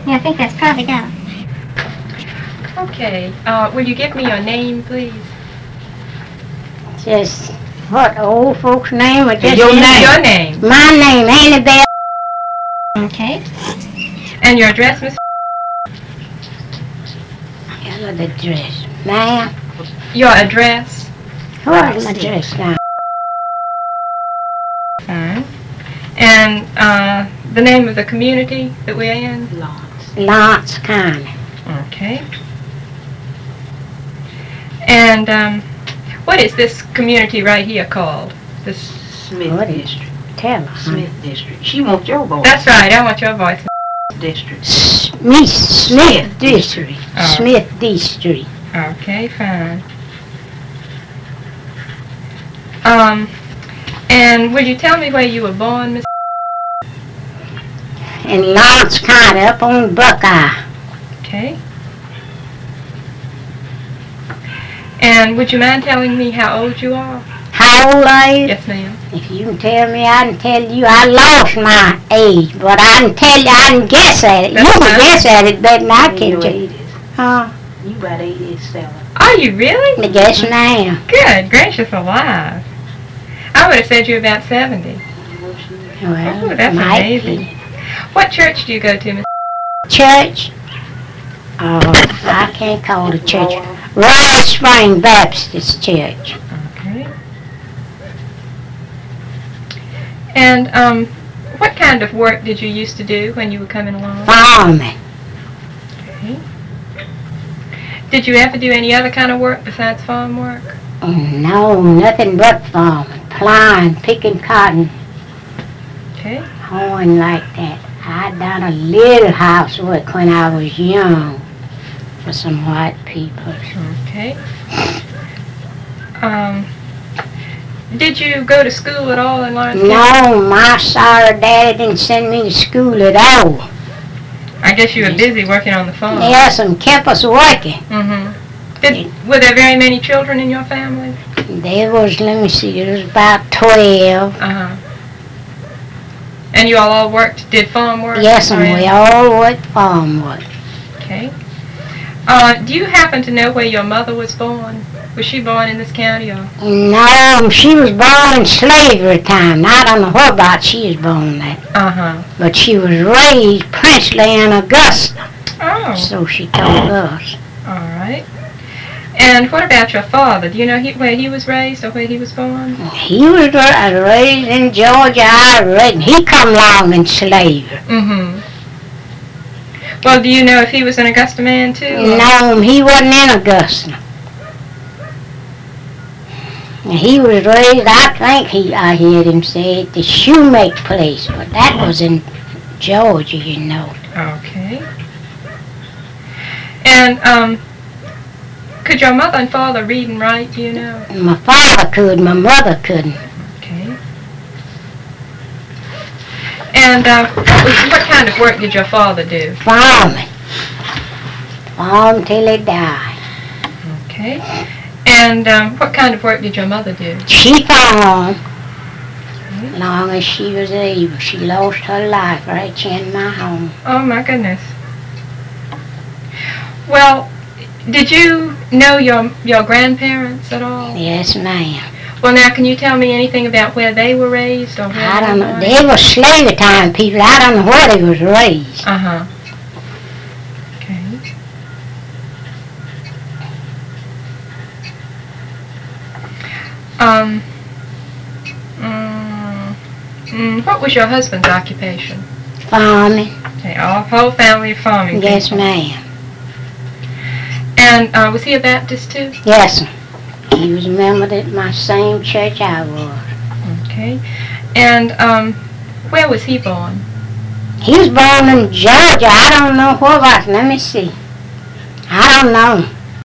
Yeah, I think that's probably got it. Okay. Will you give me your name, please? Just what, the old folks' name or just your name? Your name. My name, Annie Bell. Okay. And your address, Miss? Got the address, ma'am. Your address? What's my address now? Fine. And the name of the community that we're in? Lawrence County. Okay. And what is this community right here called? This Smith District. Tell her. Smith District. She wants your voice. That's right. I want your voice. District. Smith District. Oh. Smith District. Okay, fine. And will you tell me where you were born, Miss? In Lawrence County, up on Buckeye. Okay. And would you mind telling me how old you are? How old are you? Yes, ma'am. If you can tell me, I can tell you. I lost my age, but I can tell you, I can guess at it. That's you can fine. guess at it better than I can You tell you. Huh? You about 87. Are you really? Yes, ma'am. Good gracious alive. I would have said you were about 70. Well, Oh, that's might amazing. be. What church do you go to, Miss? Church? Oh, I can't call it church. Royal Spring Baptist Church. Okay. And what kind of work did you used to do when you were coming along? Farming. Okay. Did you ever do any other kind of work besides farm work? No, nothing but farming. Plowing, picking cotton, Okay. hoeing like that. I done a little housework when I was young for some white people. Okay. Did you go to school at all in Lawrence County? No, my sorry daddy didn't send me to school at all. I guess you were busy working on the farm. Yes, and kept us working. Mm-hmm. Were there very many children in your family? There was, let me see, there was about 12. Uh-huh. And you all did farm work? Yes, and we all worked farm work. Okay. Do you happen to know where your mother was born? Was she born in this county or? No, she was born in slavery time. I don't know whereabouts she was born at. Uh-huh. But she was raised princely in Augusta. Oh. So she told us. All right. And what about your father? Do you know where he was raised or where he was born? He was raised in Georgia. He come along in slavery. Mm-hmm. Well, do you know if he was an Augusta man too? or- No, he wasn't in Augusta. He was raised, I think I heard him say, at the shoemake place, but that was in Georgia, you know. Okay. And could your mother and father read and write? Do you know? My father could, my mother couldn't. Okay. And what kind of work did your father do? Farming. Farm till he died. Okay. And what kind of work did your mother do? She farmed long as she was able. She lost her life right here in my home. Oh my goodness. Well, did you know your grandparents at all? Yes, ma'am. Well, now, can you tell me anything about where they were raised or where I don't know. born? They were slavery time people. I don't know where they was raised. Uh-huh. Okay. What was your husband's occupation? Farming. Okay, whole family farming. Yes, people. ma'am. And was he a Baptist too? Yes, sir. He was a member at my same church I was. Okay. And where was he born? He was born in Georgia. I don't know where about. Let me see. I don't know.